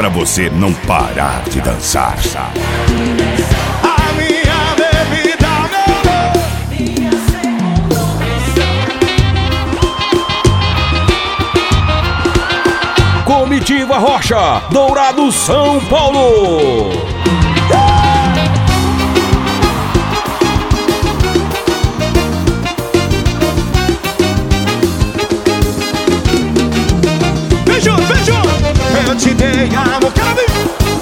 pra você não parar de dançar. A minha bebida, Minha segunda opção. Comitiva Rocha, Dourado, São Paulo. vem junto, vem junto. Eu te dei amor, quero ver.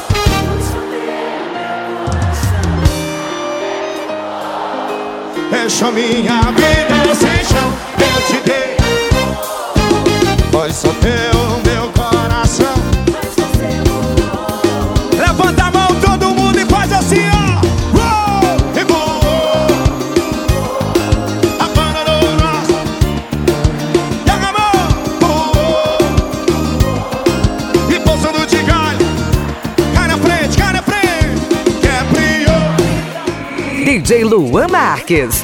Deixa minha vida sem chão. Eu te dei. Foi só teu meu coração. Levanta a mão todo mundo e faz assim, ó. E voou. Abandonou nós. Pega a mão. Voou. E pousando de galho. Cai na frente, que é brilho. DJ Luan Marques.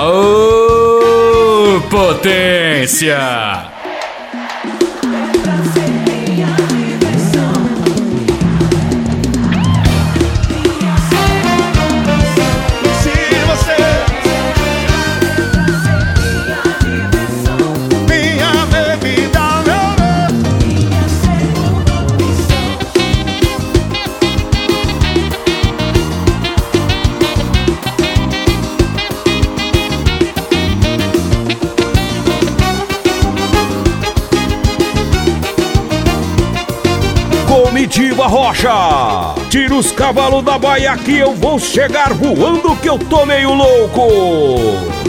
Ô, potência! Comitiva Rocha, tira os cavalos da baia que eu vou chegar voando que eu tô meio louco.